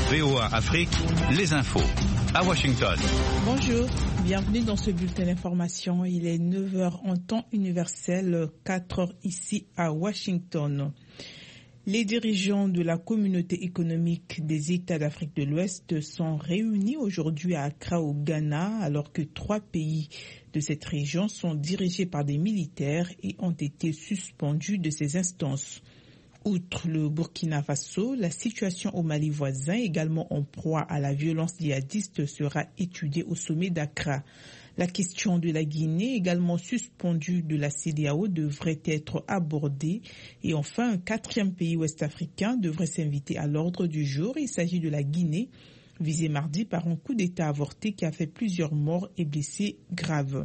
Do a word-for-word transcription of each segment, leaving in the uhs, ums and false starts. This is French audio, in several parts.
V O A Afrique, les infos. À Washington. Bonjour, bienvenue dans ce bulletin d'information. Il est neuf heures en temps universel, quatre heures ici à Washington. Les dirigeants de la communauté économique des États d'Afrique de l'Ouest sont réunis aujourd'hui à Accra au Ghana, alors que trois pays de cette région sont dirigés par des militaires et ont été suspendus de ces instances. Outre le Burkina Faso, la situation au Mali voisin, également en proie à la violence djihadiste, sera étudiée au sommet d'Accra. La question de la Guinée, également suspendue de la C E D E A O, devrait être abordée. Et enfin, un quatrième pays ouest-africain devrait s'inviter à l'ordre du jour. Il s'agit de la Guinée, visée mardi par un coup d'État avorté qui a fait plusieurs morts et blessés graves.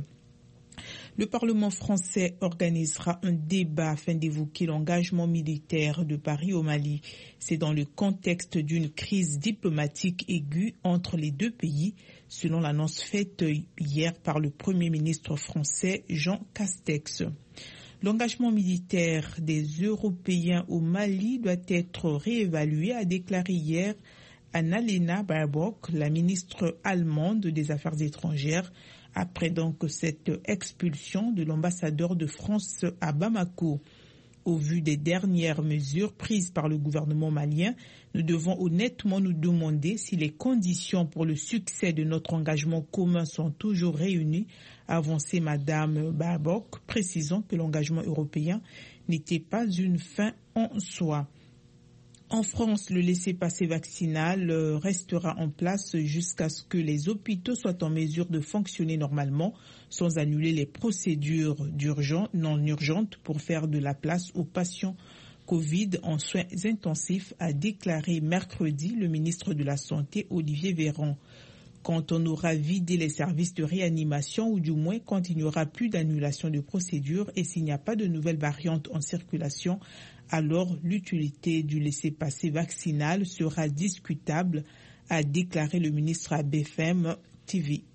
Le Parlement français organisera un débat afin d'évoquer l'engagement militaire de Paris au Mali. C'est dans le contexte d'une crise diplomatique aiguë entre les deux pays, selon l'annonce faite hier par le Premier ministre français Jean Castex. L'engagement militaire des Européens au Mali doit être réévalué, a déclaré hier Annalena Baerbock, la ministre allemande des Affaires étrangères, après donc cette expulsion de l'ambassadeur de France à Bamako. Au vu des dernières mesures prises par le gouvernement malien, nous devons honnêtement nous demander si les conditions pour le succès de notre engagement commun sont toujours réunies, a avancé Madame Baerbock, précisant que l'engagement européen n'était pas une fin en soi. En France, le laissez-passer vaccinal restera en place jusqu'à ce que les hôpitaux soient en mesure de fonctionner normalement sans annuler les procédures d'urgence, non urgentes pour faire de la place aux patients Covid en soins intensifs, a déclaré mercredi le ministre de la Santé Olivier Véran. Quand on aura vidé les services de réanimation ou du moins quand il n'y aura plus d'annulation de procédures et s'il n'y a pas de nouvelles variantes en circulation, alors l'utilité du laissez-passer vaccinal sera discutable, a déclaré le ministre à B F M T V.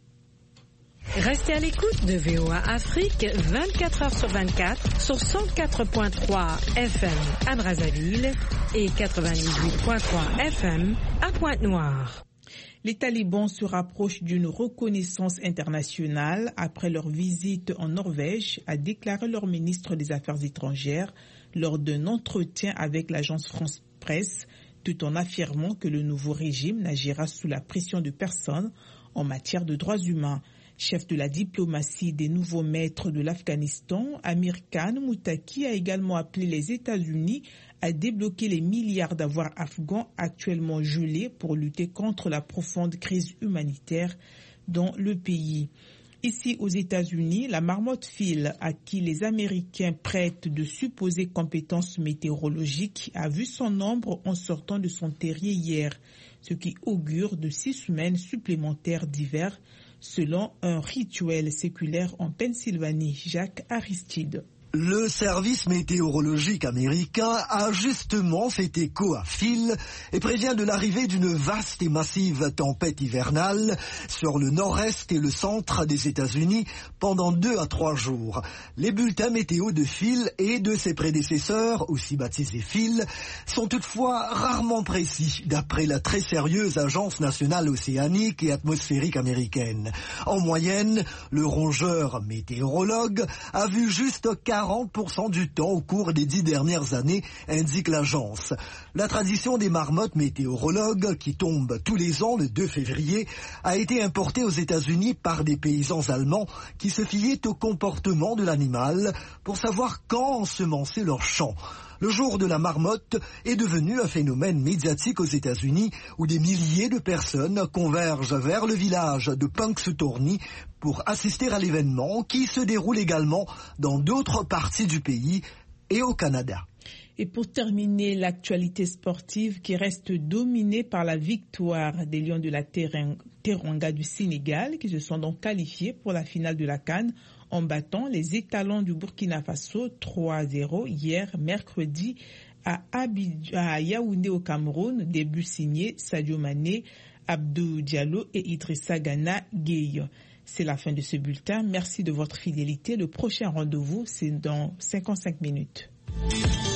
Restez à l'écoute de V O A Afrique vingt-quatre heures sur vingt-quatre sur cent quatre virgule trois F M à Brazzaville et quatre-vingt-dix-huit virgule trois F M à Pointe-Noire. Les talibans se rapprochent d'une reconnaissance internationale après leur visite en Norvège, a déclaré leur ministre des Affaires étrangères lors d'un entretien avec l'agence France Presse, tout en affirmant que le nouveau régime n'agira sous la pression de personne en matière de droits humains. Chef de la diplomatie des nouveaux maîtres de l'Afghanistan, Amir Khan Moutaki a également appelé les États-Unis à débloquer les milliards d'avoirs afghans actuellement gelés pour lutter contre la profonde crise humanitaire dans le pays. Ici aux États-Unis, la marmotte Phil, à qui les Américains prêtent de supposées compétences météorologiques, a vu son nombre en sortant de son terrier hier, ce qui augure de six semaines supplémentaires d'hiver, selon un rituel séculaire en Pennsylvanie. Jacques Aristide. Le service météorologique américain a justement fait écho à Phil et prévient de l'arrivée d'une vaste et massive tempête hivernale sur le nord-est et le centre des États-Unis pendant deux à trois jours. Les bulletins météo de Phil et de ses prédécesseurs, aussi baptisés Phil, sont toutefois rarement précis, d'après la très sérieuse Agence nationale océanique et atmosphérique américaine. En moyenne, le rongeur météorologue a vu juste quarante pour cent du temps au cours des dix dernières années, indique l'agence. La tradition des marmottes météorologues, qui tombent tous les ans le deux février, a été importée aux États-Unis par des paysans allemands qui se fiaient au comportement de l'animal pour savoir quand ensemencer leurs champs. Le jour de la marmotte est devenu un phénomène médiatique aux États-Unis où des milliers de personnes convergent vers le village de Punxsutawney pour assister à l'événement qui se déroule également dans d'autres parties du pays et au Canada. Et pour terminer, l'actualité sportive qui reste dominée par la victoire des Lions de la Teranga du Sénégal qui se sont donc qualifiés pour la finale de la CAN en battant les étalons du Burkina Faso trois à zéro hier mercredi à, Abidjan, à Yaoundé au Cameroun, début signé Sadio Mané, Abdou Diallo et Idrissa Gana Gueye. C'est la fin de ce bulletin. Merci de votre fidélité. Le prochain rendez-vous, c'est dans cinquante-cinq minutes.